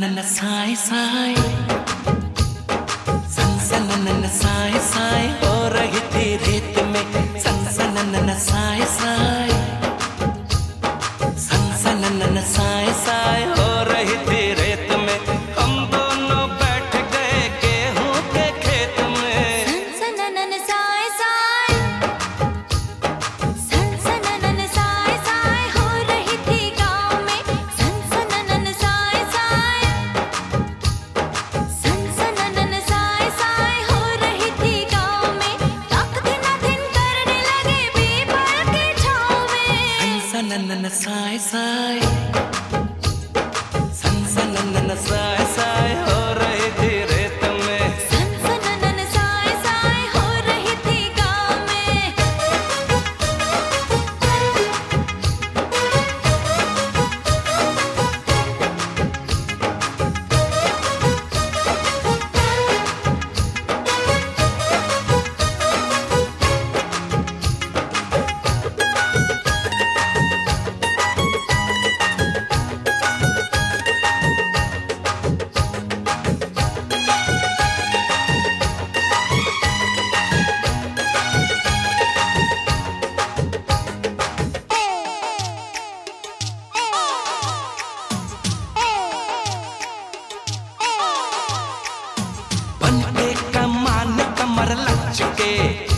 सननन साए साए, सनसनन साए साए हो रही थी रेत में। सनसनन साए साए, सनसनन साए साए हो रही थी रेत में। हम दोनों बैठ गए गेहूं के खेत में। सनसनन साए साए, सनसनन साए साए हो रही थी गाँव में। सनसनन साए साए, सनसनन साए साए हो रही थी गाँव में। तक दिन दिन करने लगे पीपल की छाँव में। सनसनन साए साए, सनसनन साए साए हो रही थी रेत में। सनसनन साए साए हो रही थी गाँव में। बनके कमान कमर लचके,